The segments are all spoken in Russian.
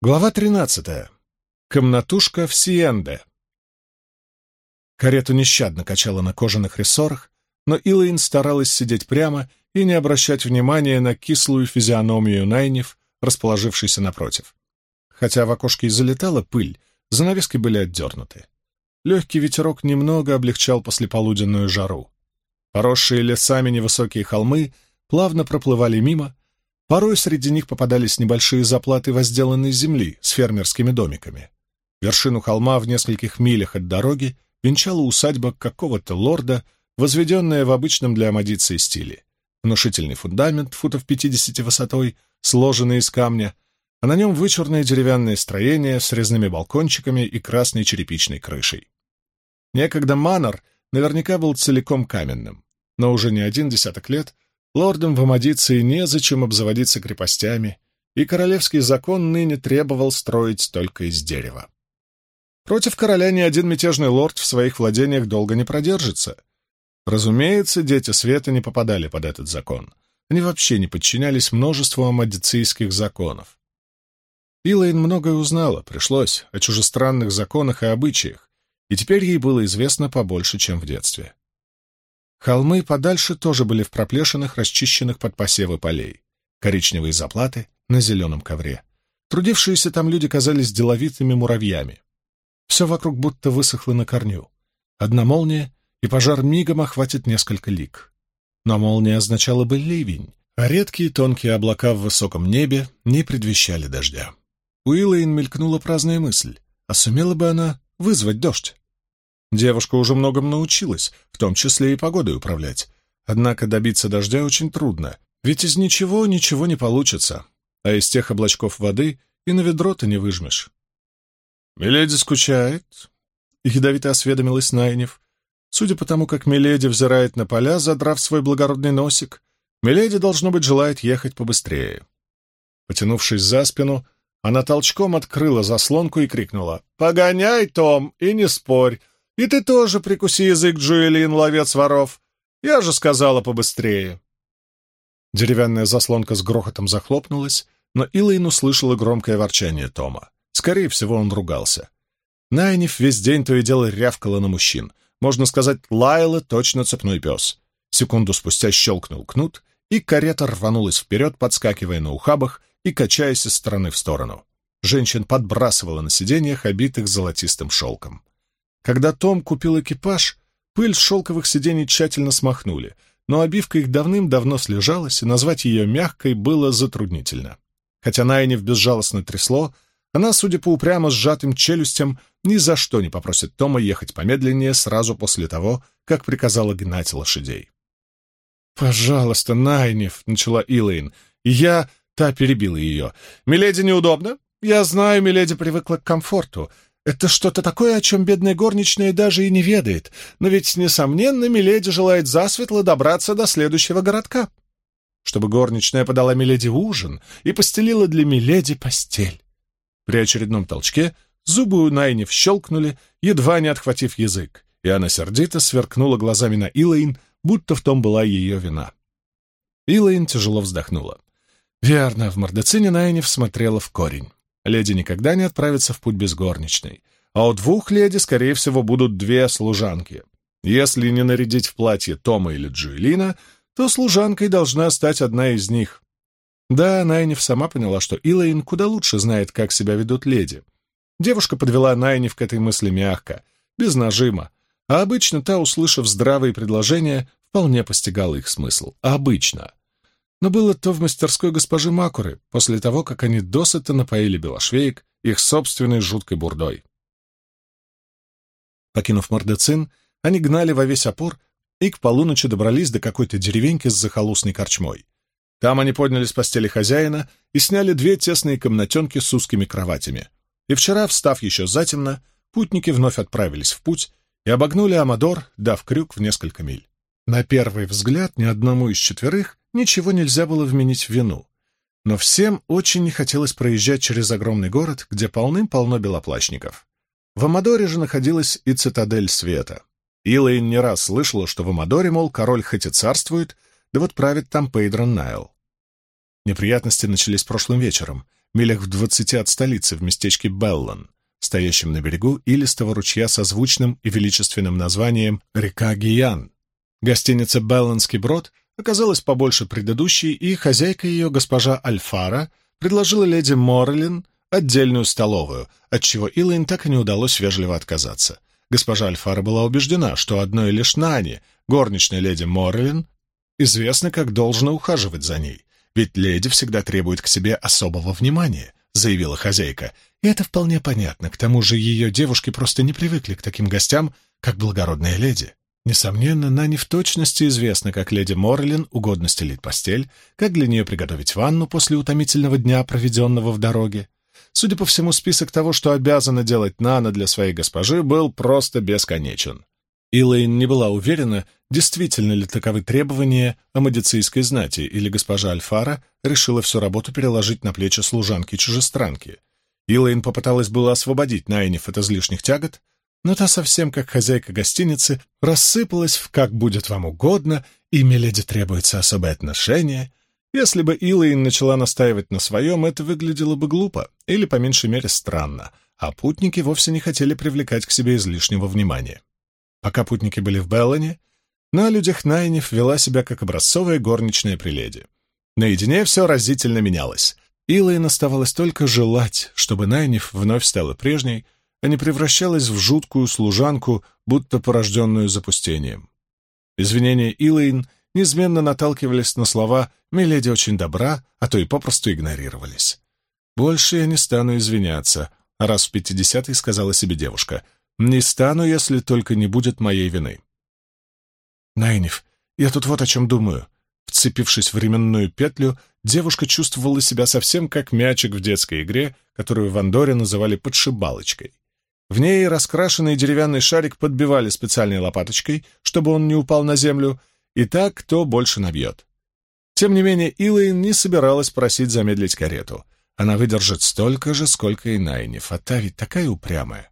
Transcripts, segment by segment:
Глава 13. Комнатушка в Сиенде. Карету нещадно качала на кожаных рессорах, но Илэйн старалась сидеть прямо и не обращать внимания на кислую физиономию Найниф, расположившейся напротив. Хотя в окошке и залетала пыль, занавески были отдернуты. Легкий ветерок немного облегчал послеполуденную жару. Поросшие лесами невысокие холмы плавно проплывали мимо. Порой среди них попадались небольшие заплаты возделанной земли с фермерскими домиками. Вершину холма в нескольких милях от дороги венчала усадьба какого-то лорда, возведенная в обычном для Амадиции стиле. Внушительный фундамент, футов 50 высотой, сложенный из камня, а на нем вычурное деревянное строение с резными балкончиками и красной черепичной крышей. Некогда манор наверняка был целиком каменным, но уже не один десяток лет лордам в Амадиции незачем обзаводиться крепостями, и королевский закон ныне требовал строить только из дерева. Против короля ни один мятежный лорд в своих владениях долго не продержится. Разумеется, дети света не попадали под этот закон. Они вообще не подчинялись множеству амадицийских законов. Илэйн многое узнала, пришлось, о чужестранных законах и обычаях, и теперь ей было известно побольше, чем в детстве. Холмы подальше тоже были в проплешинах, расчищенных под посевы полей. Коричневые заплаты на зеленом ковре. Трудившиеся там люди казались деловитыми муравьями. Все вокруг будто высохло на корню. Одна молния, и пожар мигом охватит несколько лиг. Но молния означала бы ливень, а редкие тонкие облака в высоком небе не предвещали дождя. У Илэйн мелькнула праздная мысль, а сумела бы она вызвать дождь? Девушка уже многому научилась, в том числе и погодой управлять. Однако добиться дождя очень трудно, ведь из ничего ничего не получится, а из тех облачков воды и на ведро-то не выжмешь. «Миледи скучает?» — ядовито осведомилась Найниф. Судя по тому, как Миледи взирает на поля, задрав свой благородный носик, Миледи, должно быть, желает ехать побыстрее. Потянувшись за спину, она толчком открыла заслонку и крикнула: «Погоняй, Том, и не спорь! И ты тоже прикуси язык, Джоэлин, ловец воров! Я же сказала побыстрее!» Деревянная заслонка с грохотом захлопнулась, но Илэйн услышала громкое ворчание Тома. Скорее всего, он ругался. Найниф весь день то и дело рявкала на мужчин. Можно сказать, лаяла точно цепной пес. Секунду спустя щелкнул кнут, и карета рванулась вперед, подскакивая на ухабах и качаясь из стороны в сторону. Женщин подбрасывала на сиденьях, обитых золотистым шелком. Когда Том купил экипаж, пыль с шелковых сидений тщательно смахнули, но обивка их давным-давно слежалась, и назвать ее мягкой было затруднительно. Хотя Найниф безжалостно трясло, она, судя по упрямо сжатым челюстям, ни за что не попросит Тома ехать помедленнее сразу после того, как приказала гнать лошадей. «Пожалуйста, Найниф», — начала Илэйн, — Та перебила ее. «Миледи неудобно? Я знаю, миледи привыкла к комфорту. Это что-то такое, о чем бедная горничная даже и не ведает. Но ведь, несомненно, миледи желает засветло добраться до следующего городка. Чтобы горничная подала миледи ужин и постелила для миледи постель». При очередном толчке зубы у Найниф щелкнули, едва не отхватив язык, и она сердито сверкнула глазами на Илэйн, будто в том была ее вина. Илэйн тяжело вздохнула. Верно, в Мардецине Найниф смотрела в корень. Леди никогда не отправится в путь без горничной, а у двух леди, скорее всего, будут две служанки. Если не нарядить в платье Тома или Джоэлина, то служанкой должна стать одна из них. Да, Найниф сама поняла, что Илэйн куда лучше знает, как себя ведут леди. Девушка подвела Найниф к этой мысли мягко, без нажима, а обычно та, услышав здравые предложения, вполне постигала их смысл. Обычно. Но было то в мастерской госпожи Макуры, после того, как они досыта напоили белошвеек их собственной жуткой бурдой. Покинув Мардецин, они гнали во весь опор и к полуночи добрались до какой-то деревеньки с захолустной корчмой. Там они подняли с постели хозяина и сняли две тесные комнатенки с узкими кроватями. И вчера, встав еще затемно, путники вновь отправились в путь и обогнули Амадор, дав крюк в несколько миль. На первый взгляд ни одному из четверых ничего нельзя было вменить в вину, но всем очень не хотелось проезжать через огромный город, где полным-полно белоплащников. В Амадоре же находилась и цитадель света. Илэйн не раз слышала, что в Амадоре, мол, король хоть и царствует, да вот правит там Пейдрон Найл. Неприятности начались прошлым вечером, милях в 20 от столицы, в местечке Беллон, стоящем на берегу илистого ручья со звучным и величественным названием «Река Гиян». Гостиница «Беллонский брод» оказалась побольше предыдущей, и хозяйка ее, госпожа Альфара, предложила леди Моррелин отдельную столовую, отчего Илэйн так и не удалось вежливо отказаться. Госпожа Альфара была убеждена, что одной лишь Нане, горничной леди Моррелин, известно, как должно ухаживать за ней, ведь леди всегда требует к себе особого внимания, заявила хозяйка, и это вполне понятно, к тому же ее девушки просто не привыкли к таким гостям, как благородная леди. Несомненно, Нане в точности известно, как леди Моррелин угодно стелить постель, как для нее приготовить ванну после утомительного дня, проведенного в дороге. Судя по всему, список того, что обязана делать Нана для своей госпожи, был просто бесконечен. Илэйн не была уверена, действительно ли таковы требования амадицийской знати, или госпожа Альфара решила всю работу переложить на плечи служанки-чужестранки. Илэйн попыталась было освободить Найниф от излишних тягот, но та совсем как хозяйка гостиницы рассыпалась в «как будет вам угодно» и «миледи требуется особое отношение». Если бы Илэйн начала настаивать на своем, это выглядело бы глупо или, по меньшей мере, странно, а путники вовсе не хотели привлекать к себе излишнего внимания. Пока путники были в Беллоне, на людях Найниф вела себя как образцовая горничная при леди. Наедине все разительно менялось. Илэйн оставалось только желать, чтобы Найниф вновь стала прежней, а не превращалась в жуткую служанку, будто порожденную запустением. Извинения Илэйн неизменно наталкивались на слова «миледи очень добра», а то и попросту игнорировались. «Больше я не стану извиняться», — раз в 50-й сказала себе девушка. «Не стану, если только не будет моей вины». «Найниф, я тут вот о чем думаю». Вцепившись в временную петлю, девушка чувствовала себя совсем как мячик в детской игре, которую в Андоре называли подшибалочкой. В ней раскрашенный деревянный шарик подбивали специальной лопаточкой, чтобы он не упал на землю, и так кто больше набьет. Тем не менее, Илэйн не собиралась просить замедлить карету. Она выдержит столько же, сколько и Найниф, а та ведь такая упрямая.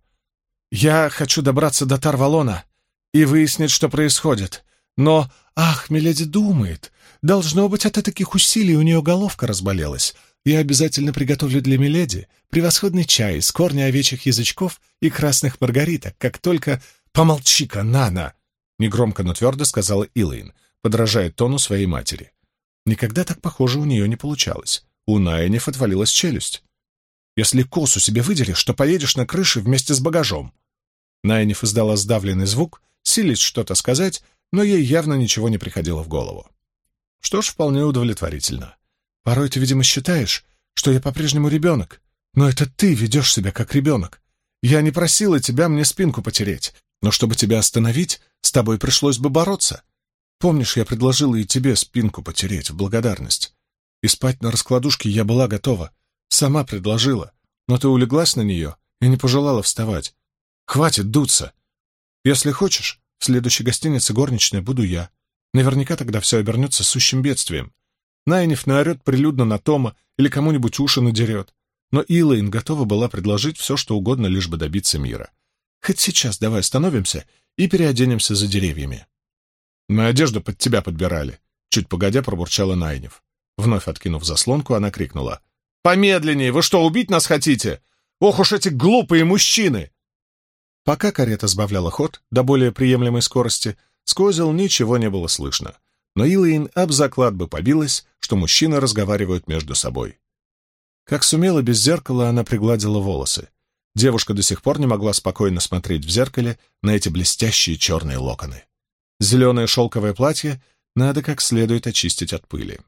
«Я хочу добраться до Тарвалона и выяснить, что происходит. Но, ах, миледи думает, должно быть, от таких усилий у нее головка разболелась. Я обязательно приготовлю для миледи превосходный чай из корня овечьих язычков и красных маргариток, как только... Помолчи-ка, Нана!» Негромко, но твердо сказала Илэйн, подражая тону своей матери. Никогда так, похоже, у нее не получалось. У Найниф отвалилась челюсть. «Если косу себе выделишь, то поедешь на крыше вместе с багажом». Найниф издала сдавленный звук, силясь что-то сказать, но ей явно ничего не приходило в голову. Что ж, вполне удовлетворительно. «Порой ты, видимо, считаешь, что я по-прежнему ребенок, но это ты ведешь себя как ребенок. Я не просила тебя мне спинку потереть, но чтобы тебя остановить, с тобой пришлось бы бороться. Помнишь, я предложила и тебе спинку потереть в благодарность? И спать на раскладушке я была готова, сама предложила, но ты улеглась на нее и не пожелала вставать. Хватит дуться. Если хочешь, в следующей гостинице горничная буду я. Наверняка тогда все обернется сущим бедствием. Найниф наорет прилюдно на Тома или кому-нибудь уши надерет. Но Илэйн готова была предложить все, что угодно, лишь бы добиться мира. Хоть сейчас давай остановимся и переоденемся за деревьями. Мы одежду под тебя подбирали. Чуть погодя пробурчала Найниф. Вновь откинув заслонку, она крикнула. «Помедленнее! Вы что, убить нас хотите? Ох уж эти глупые мужчины!» Пока карета сбавляла ход до более приемлемой скорости, с козел ничего не было слышно. Но Илэйн об заклад бы побилась, что мужчины разговаривают между собой. Как сумела без зеркала, она пригладила волосы. Девушка до сих пор не могла спокойно смотреть в зеркале на эти блестящие черные локоны. Зеленое шелковое платье надо как следует очистить от пыли.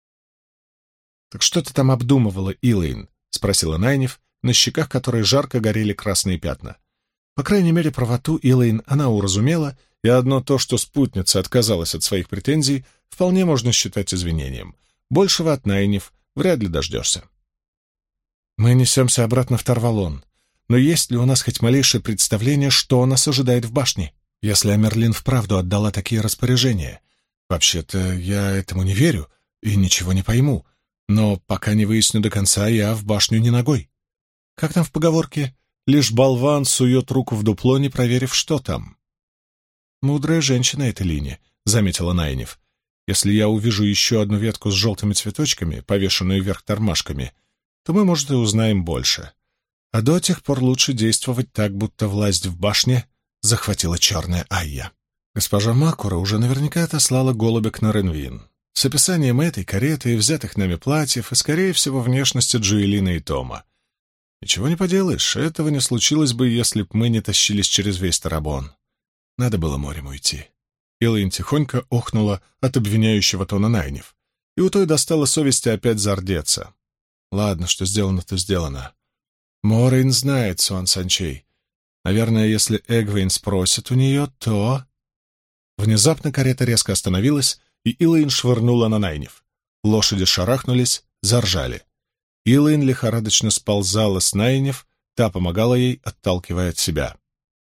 «Так что ты там обдумывала, Илэйн?» — спросила Найниф, на щеках которой жарко горели красные пятна. По крайней мере, правоту Илэйн она уразумела, и одно то, что спутница отказалась от своих претензий, вполне можно считать извинением. Большего от Найниф вряд ли дождешься. «Мы несемся обратно в Тарвалон, но есть ли у нас хоть малейшее представление, что нас ожидает в башне, если Амерлин вправду отдала такие распоряжения? Вообще-то я этому не верю и ничего не пойму, но пока не выясню до конца, я в башню не ногой. Как там в поговорке? Лишь болван сует руку в дупло, не проверив, что там». «Мудрая женщина эта Линия», — заметила Найниф. «Если я увижу еще одну ветку с желтыми цветочками, повешенную вверх тормашками, то мы, может, и узнаем больше. А до тех пор лучше действовать так, будто власть в башне захватила черная Айя. Госпожа Макура уже наверняка отослала голубя на Ренвин с описанием этой кареты и взятых нами платьев, и, скорее всего, внешности Джоэлина и Тома. Ничего не поделаешь, этого не случилось бы, если б мы не тащились через весь Тарабон. Надо было морем уйти. Илэйн тихонько охнула от обвиняющего тона Найниф, и у той достала совести опять зардеться. Ладно, что сделано, то сделано. Морейн знает Суан Санчей. Наверное, если Эгвейн спросит у нее, то... Внезапно карета резко остановилась, и Илэйн швырнула на Найниф. Лошади шарахнулись, заржали. Илэйн лихорадочно сползала с Найниф, та помогала ей, отталкивая от себя.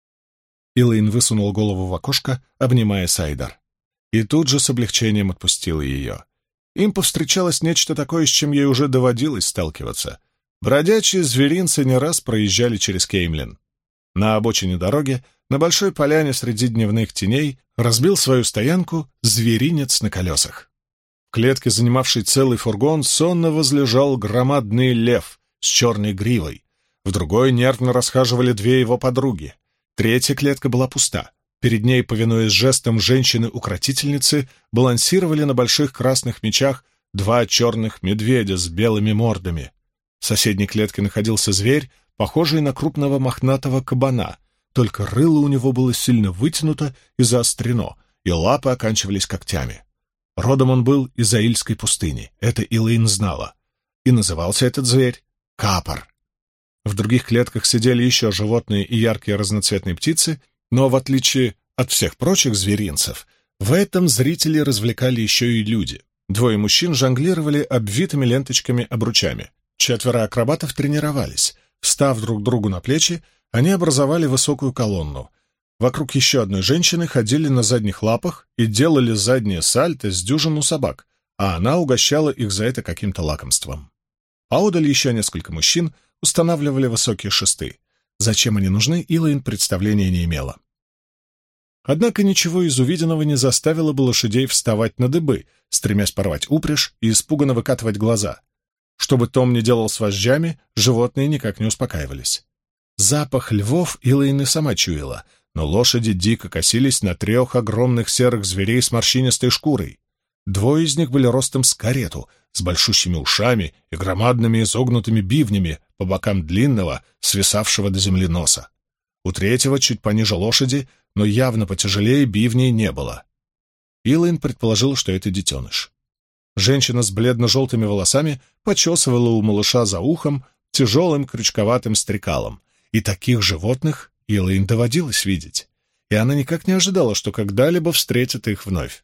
Илэйн высунул голову в окошко, обнимая Сайдар. И тут же с облегчением отпустила ее. Им повстречалось нечто такое, с чем ей уже доводилось сталкиваться. Бродячие зверинцы не раз проезжали через Кеймлин. На обочине дороги, на большой поляне среди дневных теней, разбил свою стоянку зверинец на колесах. В клетке, занимавшей целый фургон, сонно возлежал громадный лев с черной гривой. В другой нервно расхаживали две его подруги. Третья клетка была пуста. Перед ней, повинуясь жестам женщины-укротительницы, балансировали на больших красных мечах два черных медведя с белыми мордами. В соседней клетке находился зверь, похожий на крупного мохнатого кабана, только рыло у него было сильно вытянуто и заострено, и лапы оканчивались когтями. Родом он был из Аильской пустыни, это Илэйн знала. И назывался этот зверь Капор. В других клетках сидели еще животные и яркие разноцветные птицы, но, в отличие от всех прочих зверинцев, в этом зрители развлекали еще и люди. Двое мужчин жонглировали обвитыми ленточками обручами. 4 акробатов тренировались. Встав друг другу на плечи, они образовали высокую колонну. Вокруг еще одной женщины ходили на задних лапах и делали заднее сальто с дюжину собак, а она угощала их за это каким-то лакомством. Поодаль еще несколько мужчин устанавливали высокие шесты. Зачем они нужны, Илэйн представления не имела. Однако ничего из увиденного не заставило бы лошадей вставать на дыбы, стремясь порвать упряжь и испуганно выкатывать глаза. Что бы Том ни делал с вожжами, животные никак не успокаивались. Запах львов Илэйн и сама чуяла, но лошади дико косились на 3 огромных серых зверей с морщинистой шкурой. 2 из них были ростом с карету, с большущими ушами и громадными изогнутыми бивнями по бокам длинного, свисавшего до земли носа. У 3-го чуть пониже лошади, но явно потяжелее бивней не было. Илэйн предположил, что это детеныш. Женщина с бледно-желтыми волосами почесывала у малыша за ухом тяжелым крючковатым стрекалом, и таких животных Илэйн доводилось видеть, и она никак не ожидала, что когда-либо встретит их вновь.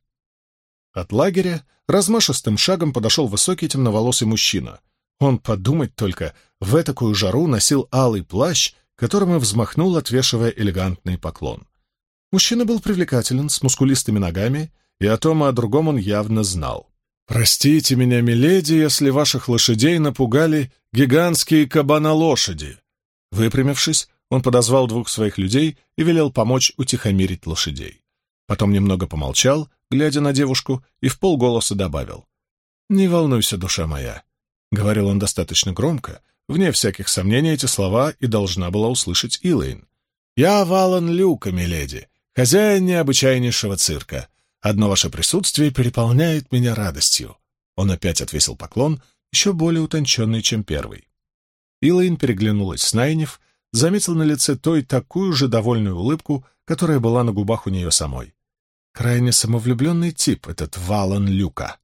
От лагеря размашистым шагом подошел высокий темноволосый мужчина. Он, подумать только, в этакую жару носил алый плащ, которым и взмахнул, отвешивая элегантный поклон. Мужчина был привлекателен, с мускулистыми ногами, и о том и о другом он явно знал. «Простите меня, миледи, если ваших лошадей напугали гигантские кабанолошади». Выпрямившись, он подозвал 2 своих людей и велел помочь утихомирить лошадей. Потом немного помолчал, глядя на девушку, и вполголоса добавил: «Не волнуйся, душа моя», — говорил он достаточно громко, вне всяких сомнений эти слова и должна была услышать Илэйн. «Я Валан Люка, миледи, хозяин необычайнейшего цирка. Одно ваше присутствие переполняет меня радостью». Он опять отвесил поклон, еще более утонченный, чем первый. Илэйн переглянулась с Найниф, заметил на лице той такую же довольную улыбку, которая была на губах у нее самой. Крайне самовлюбленный тип этот Валан Люка.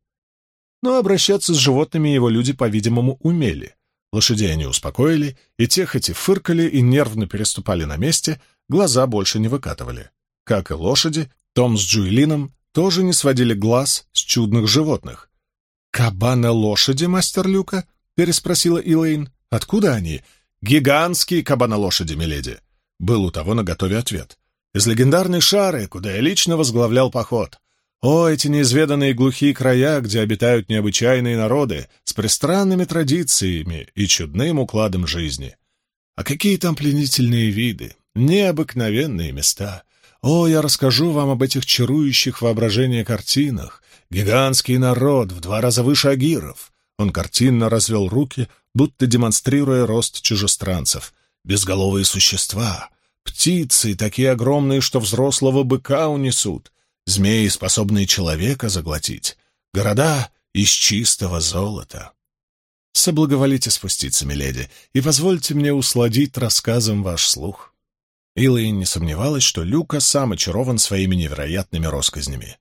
Но обращаться с животными его люди, по-видимому, умели. Лошадей они успокоили, и те хоть и фыркали и нервно переступали на месте, глаза больше не выкатывали. Как и лошади, Том с Джоэлином тоже не сводили глаз с чудных животных. «Кабана-лошади, мастер Люка?» — переспросила Илэйн. «Откуда они?» «Гигантские кабана-лошади, миледи!» Был у того наготове ответ. «Из легендарной Шары, куда я лично возглавлял поход. О, эти неизведанные глухие края, где обитают необычайные народы с пристранными традициями и чудным укладом жизни. А какие там пленительные виды, необыкновенные места! О, я расскажу вам об этих чарующих воображение картинах. Гигантский народ в 2 раза выше агиров». Он картинно развел руки, будто демонстрируя рост чужестранцев. «Безголовые существа, птицы, такие огромные, что взрослого быка унесут, змеи, способные человека заглотить, города из чистого золота». «Соблаговолите спуститься, миледи, и позвольте мне усладить рассказом ваш слух». Илэйн не сомневалась, что Люка сам очарован своими невероятными россказнями.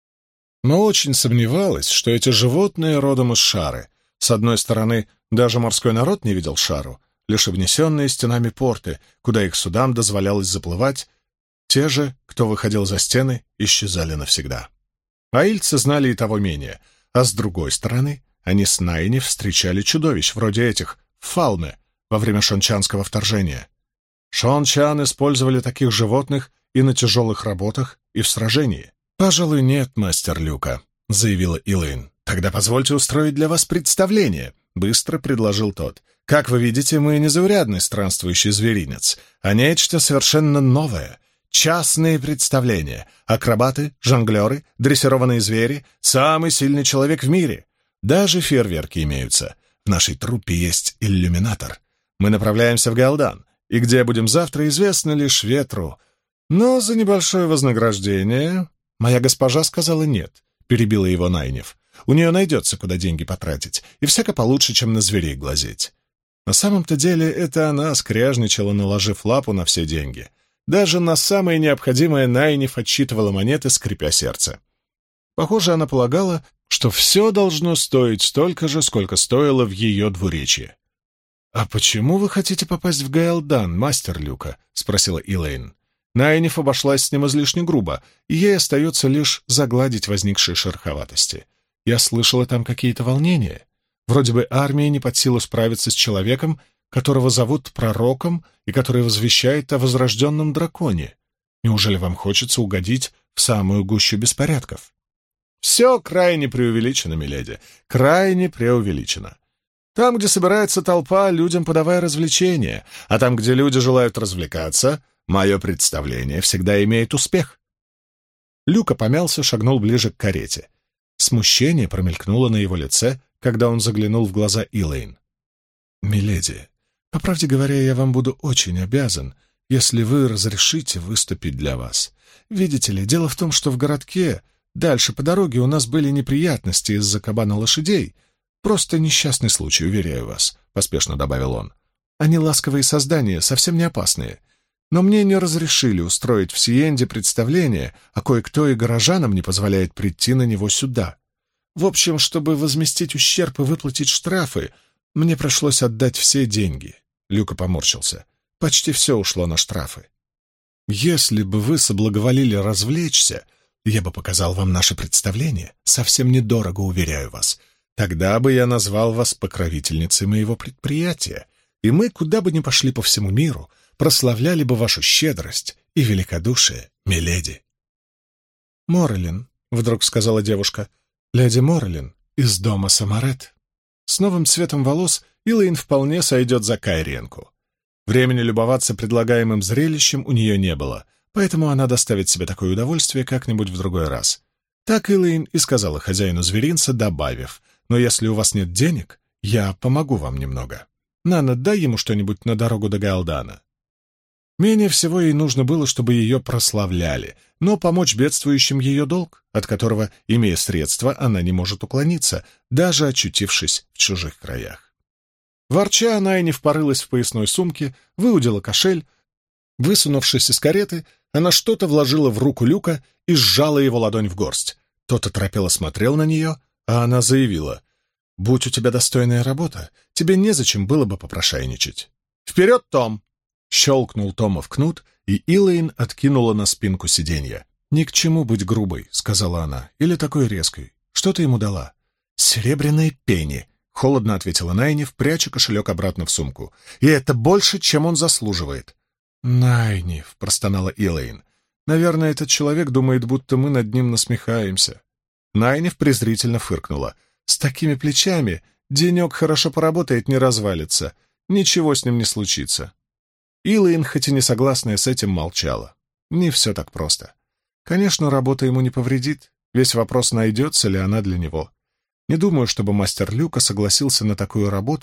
Но очень сомневалась, что эти животные родом из Шары. С одной стороны, даже морской народ не видел Шару, лишь обнесенные стенами порты, куда их судам дозволялось заплывать. Те же, кто выходил за стены, исчезали навсегда. Аильцы знали и того менее, а с другой стороны, они с Найни встречали чудовищ, вроде этих, в Фалме, во время шончанского вторжения. Шончан использовали таких животных и на тяжелых работах, и в сражении. «Пожалуй, нет, мастер Люка», — заявила Илэйн. «Тогда позвольте устроить для вас представление», — быстро предложил тот. «Как вы видите, мы не заурядный странствующий зверинец, а нечто совершенно новое. Частные представления. Акробаты, жонглеры, дрессированные звери, самый сильный человек в мире. Даже фейерверки имеются. В нашей труппе есть иллюминатор. Мы направляемся в Гаалдан, и где будем завтра, известно лишь ветру. Но за небольшое вознаграждение...» «Моя госпожа сказала нет», — перебила его Найниф. «У нее найдется, куда деньги потратить, и всяко получше, чем на зверей глазеть». На самом-то деле это она скряжничала, наложив лапу на все деньги. Даже на самое необходимое Найниф отсчитывала монеты, скрипя сердце. Похоже, она полагала, что все должно стоить столько же, сколько стоило в ее двуречье. «А почему вы хотите попасть в Гаалдан, мастер Люка?» — спросила Илэйн. Найниф обошлась с ним излишне грубо, и ей остается лишь загладить возникшие шероховатости. «Я слышала там какие-то волнения. Вроде бы армии не под силу справиться с человеком, которого зовут пророком и который возвещает о возрожденном драконе. Неужели вам хочется угодить в самую гущу беспорядков?» «Все крайне преувеличено, миледи, крайне преувеличено. Там, где собирается толпа, людям подавай развлечения, а там, где люди желают развлекаться, мое представление всегда имеет успех». Люка помялся, шагнул ближе к карете. Смущение промелькнуло на его лице, когда он заглянул в глаза Илэйн. «Миледи, по правде говоря, я вам буду очень обязан, если вы разрешите выступить для вас. Видите ли, дело в том, что в городке, дальше по дороге, у нас были неприятности из-за кабана лошадей. Просто несчастный случай, уверяю вас», — поспешно добавил он. «Они ласковые создания, совсем не опасные. Но мне не разрешили устроить в Сиенде представление, а кое-кто и горожанам не позволяет прийти на него сюда. В общем, чтобы возместить ущерб и выплатить штрафы, мне пришлось отдать все деньги». Люка поморщился. «Почти все ушло на штрафы. Если бы вы соблаговолили развлечься, я бы показал вам наше представление. Совсем недорого, уверяю вас. Тогда бы я назвал вас покровительницей моего предприятия, и мы, куда бы ни пошли по всему миру, прославляли бы вашу щедрость и великодушие, миледи». «Морэлин», — вдруг сказала девушка, — «леди Морэлин из дома Самарет». С новым цветом волос Илэйн вполне сойдет за Кайриенку. Времени любоваться предлагаемым зрелищем у нее не было, поэтому она доставит себе такое удовольствие как-нибудь в другой раз. Так Илэйн и сказала хозяину зверинца, добавив: «Но если у вас нет денег, я помогу вам немного. Нана, дай ему что-нибудь на дорогу до Гаалдана». Менее всего ей нужно было, чтобы ее прославляли, но помочь бедствующим ее долг, от которого, имея средства, она не может уклониться, даже очутившись в чужих краях. Ворча, Найниф порылась в поясной сумке, выудила кошель. Высунувшись из кареты, она что-то вложила в руку Люка и сжала его ладонь в горсть. Тот оторопело смотрел на нее, а она заявила: «Будь у тебя достойная работа, тебе незачем было бы попрошайничать. Вперед, Том!» Щелкнул Томов кнут, и Илэйн откинула на спинку сиденья. «Ни к чему быть грубой», — сказала она, — «или такой резкой. Что ты ему дала?» «Серебряные пенни», — холодно ответила Найниф, пряча кошелек обратно в сумку. «И это больше, чем он заслуживает». «Найниф», — простонала Илэйн, — «наверное, этот человек думает, будто мы над ним насмехаемся». Найниф презрительно фыркнула. «С такими плечами денек хорошо поработает, не развалится. Ничего с ним не случится». Илэйн, хоть и не согласная с этим, молчала. Не все так просто. Конечно, работа ему не повредит. Весь вопрос, найдется ли она для него. Не думаю, чтобы мастер Люка согласился на такую работу,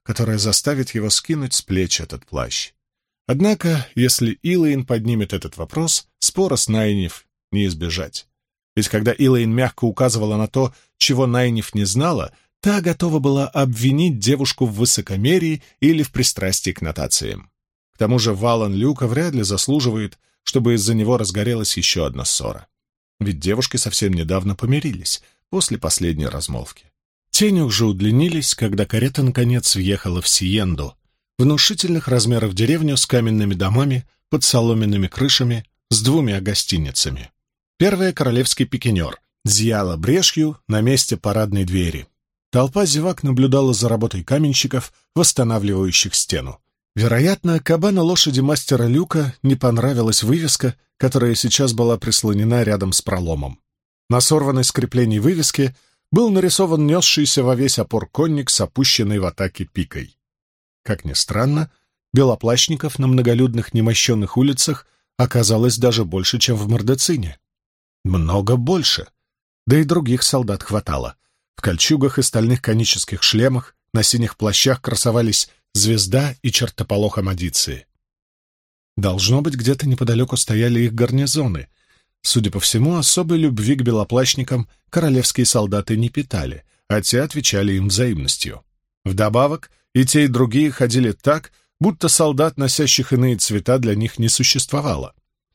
которая заставит его скинуть с плеч этот плащ. Однако, если Илэйн поднимет этот вопрос, спора с Найниф не избежать. Ведь когда Илэйн мягко указывала на то, чего Найниф не знала, та готова была обвинить девушку в высокомерии или в пристрастии к нотациям. К тому же Валан Люка вряд ли заслуживает, чтобы из-за него разгорелась еще одна ссора. Ведь девушки совсем недавно помирились, после последней размолвки. Тени уже удлинились, когда карета наконец въехала в Сиенду, внушительных размеров деревню с каменными домами, под соломенными крышами, с 2 гостиницами. Первая — королевский пикинер, зияла брешью на месте парадной двери. Толпа зевак наблюдала за работой каменщиков, восстанавливающих стену. Вероятно, кабану лошади мастера Люка не понравилась вывеска, которая сейчас была прислонена рядом с проломом. На сорванной с креплений вывеске был нарисован несшийся во весь опор конник с опущенной в атаке пикой. Как ни странно, белоплащников на многолюдных немощенных улицах оказалось даже больше, чем в Мордецине. Много больше. Да и других солдат хватало. В кольчугах и стальных конических шлемах, на синих плащах красовались звезда и чертополох Амадиции. Должно быть, где-то неподалеку стояли их гарнизоны. Судя по всему, особой любви к белоплащникам королевские солдаты не питали, а те отвечали им взаимностью. Вдобавок, и те, и другие ходили так, будто солдат, носящих иные цвета, для них не существовало.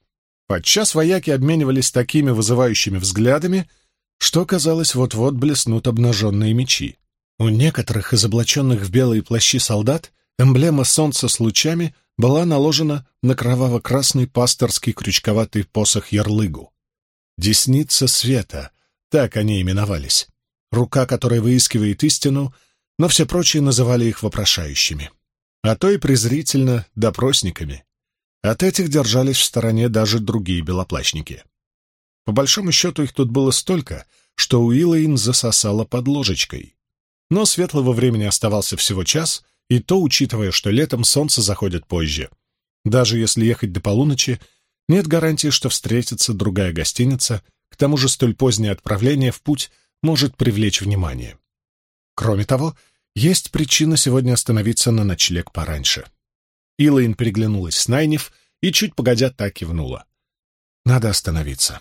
Подчас вояки обменивались такими вызывающими взглядами, что, казалось, вот-вот блеснут обнаженные мечи. У некоторых из облаченных в белые плащи солдат эмблема солнца с лучами была наложена на кроваво-красный пасторский крючковатый посох-ярлыгу. Десница света, так они именовались. Рука, которая выискивает истину, но все прочие называли их вопрошающими. А то и презрительно допросниками. От этих держались в стороне даже другие белоплащники. По большому счету их тут было столько, что Уиллэйн засосала под ложечкой. Но светлого времени оставался всего час, и то, учитывая, что летом солнце заходит позже. Даже если ехать до полуночи, нет гарантии, что встретится другая гостиница, к тому же столь позднее отправление в путь может привлечь внимание. Кроме того, есть причина сегодня остановиться на ночлег пораньше. Илэйн переглянулась с Найниф и, чуть погодя, так кивнула. Надо остановиться.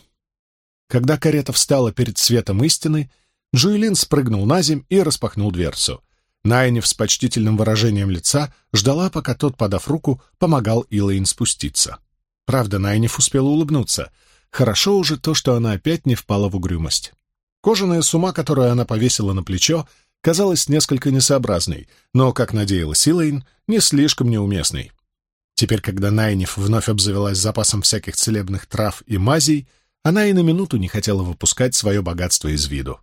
Когда карета встала перед светом истины, Джуэлин спрыгнул на земь и распахнул дверцу. Найниф с почтительным выражением лица ждала, пока тот, подав руку, помогал Илэйн спуститься. Правда, Найниф успела улыбнуться. Хорошо уже то, что она опять не впала в угрюмость. Кожаная сума, которую она повесила на плечо, казалась несколько несообразной, но, как надеялась Илэйн, не слишком неуместной. Теперь, когда Найниф вновь обзавелась запасом всяких целебных трав и мазей, она и на минуту не хотела выпускать свое богатство из виду.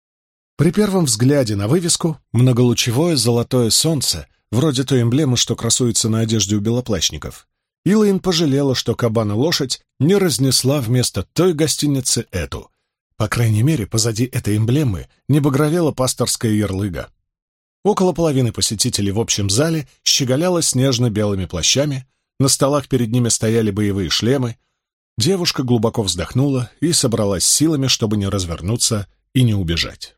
При первом взгляде на вывеску многолучевое золотое солнце, вроде той эмблемы, что красуется на одежде у белоплащников, Илэйн пожалела, что кабана-лошадь не разнесла вместо той гостиницы эту. По крайней мере, позади этой эмблемы не багровела пасторская ярлыга. Около половины посетителей в общем зале щеголяло снежно-белыми плащами, на столах перед ними стояли боевые шлемы. Девушка глубоко вздохнула и собралась силами, чтобы не развернуться и не убежать.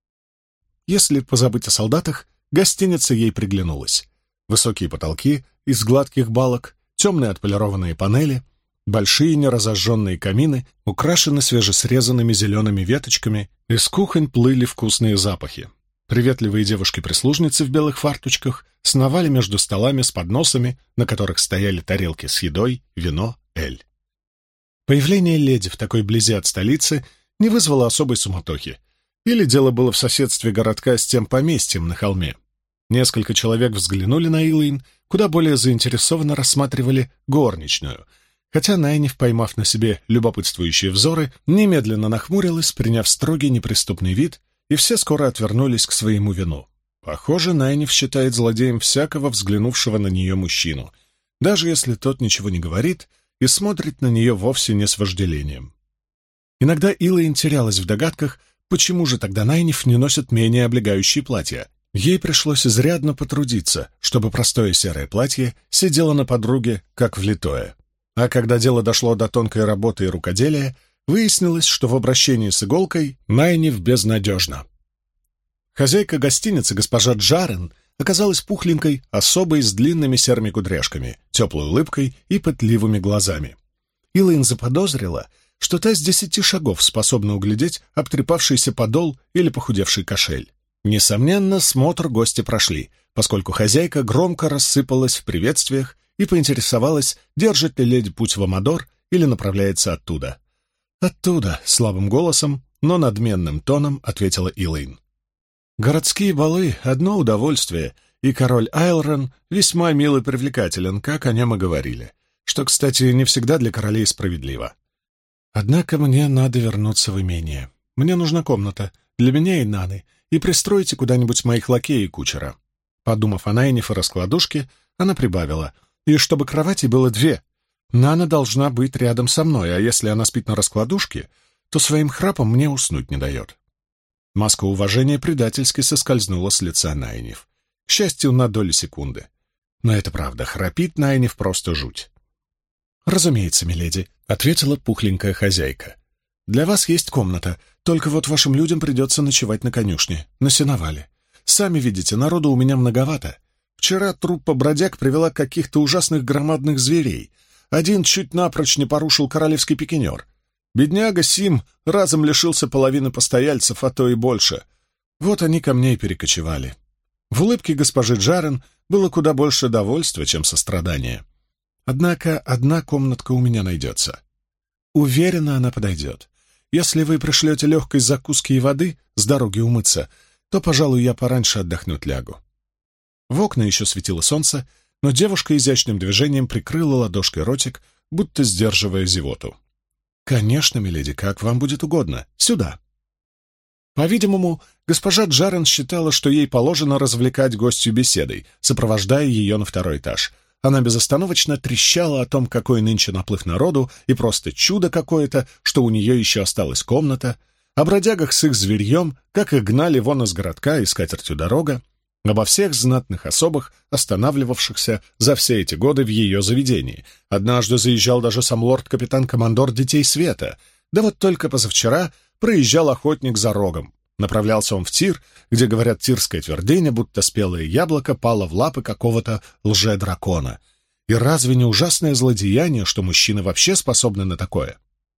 Если позабыть о солдатах, гостиница ей приглянулась. Высокие потолки из гладких балок, темные отполированные панели, большие неразожженные камины украшены свежесрезанными зелеными веточками, из кухонь плыли вкусные запахи. Приветливые девушки-прислужницы в белых фарточках сновали между столами с подносами, на которых стояли тарелки с едой, вино, эль. Появление леди в такой близи от столицы не вызвало особой суматохи. Или дело было в соседстве городка с тем поместьем на холме. Несколько человек взглянули на Илэйн, куда более заинтересованно рассматривали горничную, хотя Найниф, поймав на себе любопытствующие взоры, немедленно нахмурилась, приняв строгий неприступный вид, и все скоро отвернулись к своему вину. Похоже, Найниф считает злодеем всякого взглянувшего на нее мужчину, даже если тот ничего не говорит и смотрит на нее вовсе не с вожделением. Иногда Илэйн терялась в догадках, почему же тогда Найниф не носит менее облегающие платья. Ей пришлось изрядно потрудиться, чтобы простое серое платье сидело на подруге, как влитое. А когда дело дошло до тонкой работы и рукоделия, выяснилось, что в обращении с иголкой Найниф безнадежна. Хозяйка гостиницы, госпожа Джарен, оказалась пухленькой особой с длинными серыми кудряшками, теплой улыбкой и пытливыми глазами. Илэйн заподозрила, что та с 10 шагов способна углядеть обтрепавшийся подол или похудевший кошель. Несомненно, смотр гости прошли, поскольку хозяйка громко рассыпалась в приветствиях и поинтересовалась, держит ли леди путь в Амадор или направляется оттуда. «Оттуда», — слабым голосом, но надменным тоном ответила Илэйн. «Городские балы — одно удовольствие, и король Айлрон весьма мил и привлекателен, как о нем и говорили, что, кстати, не всегда для королей справедливо. Однако мне надо вернуться в имение. Мне нужна комната для меня и Наны, и пристройте куда-нибудь моих лакея и кучера». Подумав о Найниф и раскладушке, она прибавила, «И чтобы кроватей было 2. Нана должна быть рядом со мной, а если она спит на раскладушке, то своим храпом мне уснуть не дает». Маска уважения предательски соскользнула с лица Найниф. К счастью, на долю секунды. Но это правда, храпит Найниф просто жуть. «Разумеется, миледи», — ответила пухленькая хозяйка. «Для вас есть комната, только вот вашим людям придется ночевать на конюшне, на сеновале. Сами видите, народу у меня многовато. Вчера труппа бродяг привела каких-то ужасных громадных зверей. Один чуть напрочь не порушил королевский пикинер. Бедняга Сим разом лишился половины постояльцев, а то и больше. Вот они ко мне и перекочевали». В улыбке госпожи Джарен было куда больше довольства, чем сострадания. «Однако одна комнатка у меня найдется. Уверена, она подойдет. Если вы пришлете легкой закуски и воды с дороги умыться, то, пожалуй, я пораньше отдохнуть лягу». В окна еще светило солнце, но девушка изящным движением прикрыла ладошкой ротик, будто сдерживая зевоту. «Конечно, миледи, как вам будет угодно. Сюда». По-видимому, госпожа Джарен считала, что ей положено развлекать гостью беседой, сопровождая ее на 2-й этаж. Она безостановочно трещала о том, какой нынче наплыв народу, и просто чудо какое-то, что у нее еще осталась комната, о бродягах с их зверьем, как их гнали вон из городка и с катертью дорога, обо всех знатных особах, останавливавшихся за все эти годы в ее заведении. Однажды заезжал даже сам лорд-капитан-командор Детей Света, да вот только позавчера проезжал охотник за рогом. Направлялся он в Тир, где, говорят, тирская твердыня, будто спелое яблоко пало в лапы какого-то лже-дракона. И разве не ужасное злодеяние, что мужчины вообще способны на такое?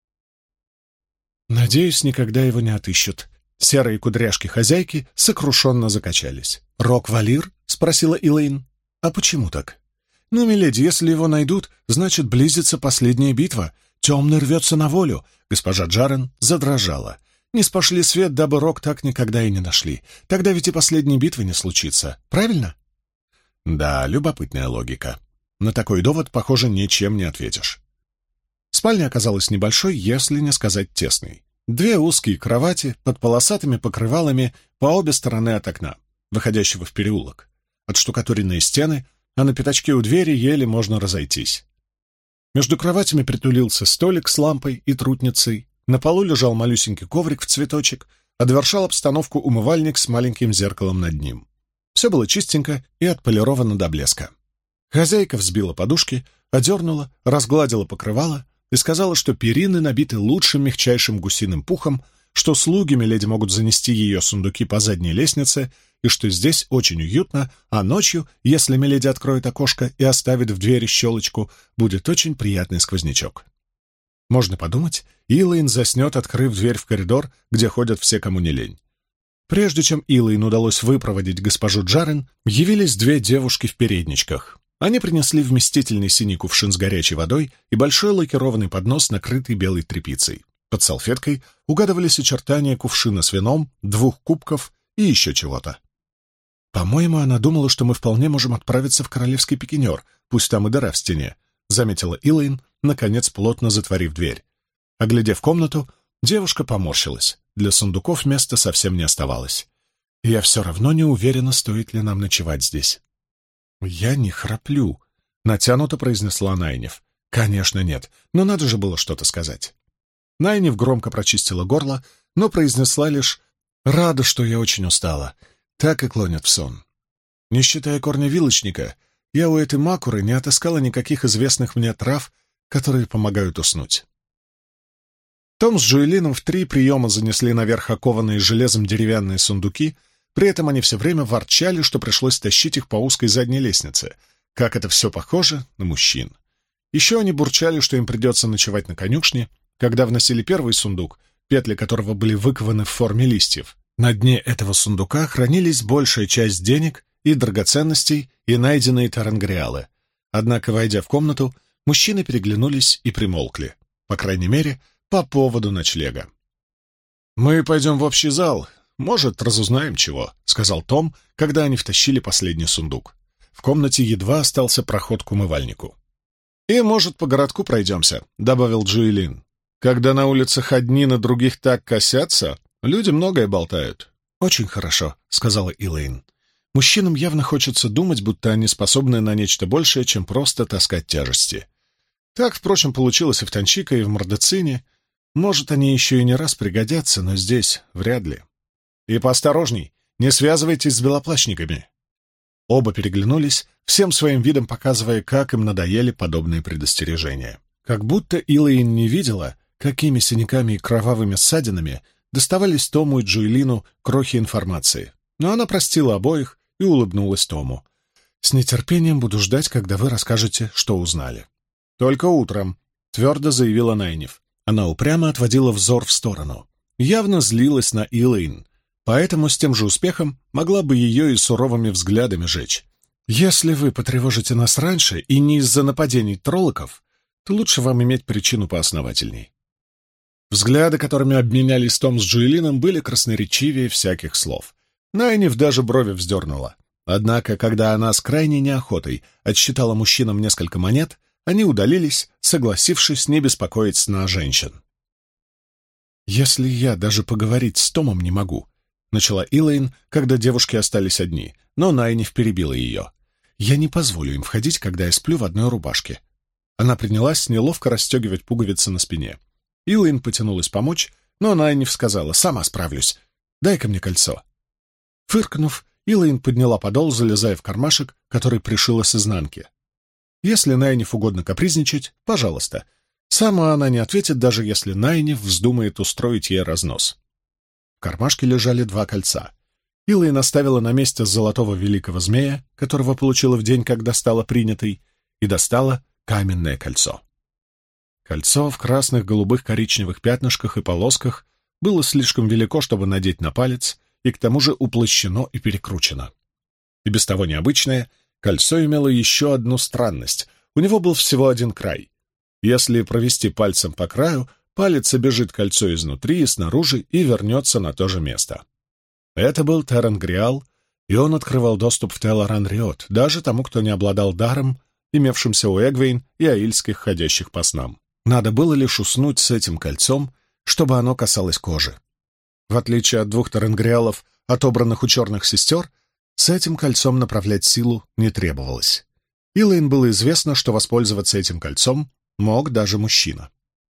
Надеюсь, никогда его не отыщут. Серые кудряшки хозяйки сокрушенно закачались. «Рок-валир?» — спросила Илэйн. «А почему так?» «Ну, миледи, если его найдут, значит, близится последняя битва. Темный рвется на волю». Госпожа Джарен задрожала. «Не спошли свет, дабы Рок так никогда и не нашли. Тогда ведь и последней битвы не случится. Правильно?» Да, любопытная логика. На такой довод, похоже, ничем не ответишь. Спальня оказалась небольшой, если не сказать тесной. 2 узкие кровати под полосатыми покрывалами по обе стороны от окна, выходящего в переулок. Отштукатуренные стены, а на пятачке у двери еле можно разойтись. Между кроватями притулился столик с лампой и трутницей, на полу лежал малюсенький коврик в цветочек, а довершал обстановку умывальник с маленьким зеркалом над ним. Все было чистенько и отполировано до блеска. Хозяйка взбила подушки, одернула, разгладила покрывало и сказала, что перины набиты лучшим мягчайшим гусиным пухом, что слуги миледи могут занести ее сундуки по задней лестнице, и что здесь очень уютно, а ночью, если миледи откроет окошко и оставит в двери щелочку, будет очень приятный сквознячок. Можно подумать, Илэйн заснет, открыв дверь в коридор, где ходят все, кому не лень. Прежде чем Илэйн удалось выпроводить госпожу Джарен, явились 2 девушки в передничках. Они принесли вместительный синий кувшин с горячей водой и большой лакированный поднос, накрытый белой тряпицей. Под салфеткой угадывались очертания кувшина с вином, 2 кубков и еще чего-то. «По-моему, она думала, что мы вполне можем отправиться в королевский пикинер, пусть там и дыра в стене», — заметила Илэйн, наконец плотно затворив дверь. Оглядев комнату, девушка поморщилась. Для сундуков места совсем не оставалось. «Я все равно не уверена, стоит ли нам ночевать здесь». «Я не храплю», — натянуто произнесла Найниф. «Конечно нет, но надо же было что-то сказать». Найниф громко прочистила горло, но произнесла лишь «Рада, что я очень устала». Так и клонят в сон. Не считая корня вилочника, я у этой макуры не отыскала никаких известных мне трав, которые помогают уснуть. Том с Джоэлином в 3 приема занесли наверх окованные железом деревянные сундуки, При этом они все время ворчали, что пришлось тащить их по узкой задней лестнице. Как это все похоже на мужчин. Еще они бурчали, что им придется ночевать на конюшне, когда вносили первый сундук, петли которого были выкованы в форме листьев. На дне этого сундука хранились большая часть денег и драгоценностей и найденные тарангриалы. Однако, войдя в комнату, мужчины переглянулись и примолкли. По крайней мере, по поводу ночлега. «Мы пойдем в общий зал. Может, разузнаем чего», — сказал Том, когда они втащили последний сундук. В комнате едва остался проход к умывальнику. «И, может, по городку пройдемся», — добавил Джоэлин. «Когда на улицах одни на других так косятся, люди многое болтают». «Очень хорошо», — сказала Элейн. «Мужчинам явно хочется думать, будто они способны на нечто большее, чем просто таскать тяжести. Так, впрочем, получилось и в Танчика, и в Мордецине. Может, они еще и не раз пригодятся, но здесь вряд ли. И поосторожней, не связывайтесь с белоплащниками». Оба переглянулись, всем своим видом показывая, как им надоели подобные предостережения. Как будто Элейн не видела, какими синяками и кровавыми ссадинами доставались Тому и Джоэлину крохи информации. Но она простила обоих и улыбнулась Тому. «С нетерпением буду ждать, когда вы расскажете, что узнали». «Только утром», — твердо заявила Найниф. Она упрямо отводила взор в сторону. Явно злилась на Элейн. Поэтому с тем же успехом могла бы ее и суровыми взглядами жечь. «Если вы потревожите нас раньше и не из-за нападений троллоков, то лучше вам иметь причину поосновательней». Взгляды, которыми обменялись Том с Джоэлином, были красноречивее всяких слов. Найниф даже брови вздернула. Однако, когда она с крайней неохотой отсчитала мужчинам несколько монет, они удалились, согласившись не беспокоить сна женщин. «Если я даже поговорить с Томом не могу», — начала Элейн, когда девушки остались одни, но Найниф перебила ее. «Я не позволю им входить, когда я сплю в одной рубашке». Она принялась неловко расстегивать пуговицы на спине. Элейн потянулась помочь, но Найниф сказала: «Сама справлюсь. Дай-ка мне кольцо». Фыркнув, Элейн подняла подол, залезая в кармашек, который пришила с изнанки. Если Найниф угодно капризничать, пожалуйста. Сама она не ответит, даже если Найниф вздумает устроить ей разнос. В кармашке лежали 2 кольца. Элейн оставила на месте золотого великого змея, которого получила в день, когда стала принятой, и достала каменное кольцо. Кольцо в красных, голубых, коричневых пятнышках и полосках было слишком велико, чтобы надеть на палец, и к тому же уплощено и перекручено. И без того необычное, кольцо имело еще одну странность. У него был всего один край. Если провести пальцем по краю, палец обежит кольцо изнутри и снаружи и вернется на то же место. Это был тарангриал, и он открывал доступ в Телоран-Риот даже тому, кто не обладал даром, имевшимся у Эгвейн и аильских ходящих по снам. Надо было лишь уснуть с этим кольцом, чтобы оно касалось кожи. В отличие от 2 тарангриалов, отобранных у черных сестер, с этим кольцом направлять силу не требовалось. Элейн было известно, что воспользоваться этим кольцом мог даже мужчина.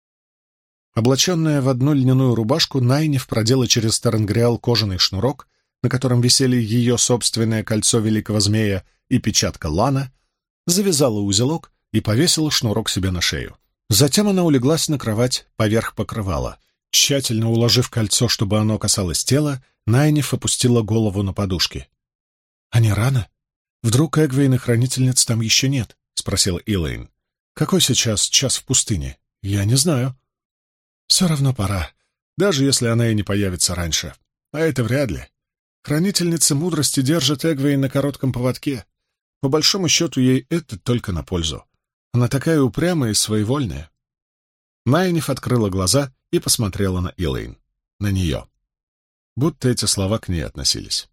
Облаченная в одну льняную рубашку, Найниф продела через тарангриал кожаный шнурок, на котором висели ее собственное кольцо великого змея и печатка Лана, завязала узелок и повесила шнурок себе на шею. Затем она улеглась на кровать поверх покрывала. Тщательно уложив кольцо, чтобы оно касалось тела, Найниф опустила голову на подушки. «А не рано? Вдруг Эгвейн и хранительниц там еще нет?» — спросила Элейн. «Какой сейчас час в пустыне? Я не знаю». «Все равно пора, даже если она и не появится раньше. А это вряд ли. Хранительница мудрости держит Эгвейн на коротком поводке. По большому счету, ей это только на пользу. Она такая упрямая и своевольная». Найниф открыла глаза и посмотрела на Элейн. На нее. Будто эти слова к ней относились.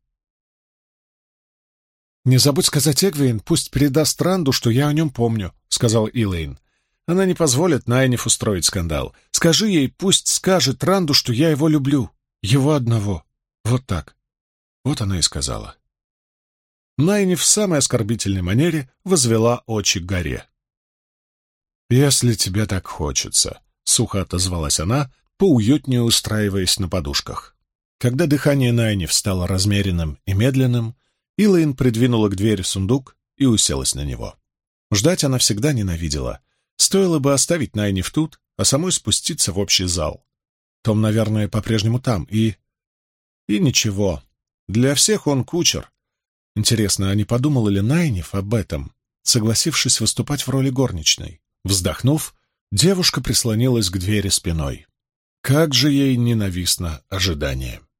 «Не забудь сказать Эгвейн, пусть передаст Ранду, что я о нем помню», — сказал Элейн. «Она не позволит Найниф устроить скандал. Скажи ей, пусть скажет Ранду, что я его люблю. Его одного. Вот так». Вот она и сказала. Найниф в самой оскорбительной манере возвела очи к горе. «Если тебе так хочется», — сухо отозвалась она, поуютнее устраиваясь на подушках. Когда дыхание Найниф стало размеренным и медленным, Элейн придвинула к двери сундук и уселась на него. Ждать она всегда ненавидела. Стоило бы оставить Найниф тут, а самой спуститься в общий зал. Том, наверное, по-прежнему там, и ничего. Для всех он кучер. Интересно, а не подумала ли Найниф об этом, согласившись выступать в роли горничной? Вздохнув, девушка прислонилась к двери спиной. Как же ей ненавистно ожидание.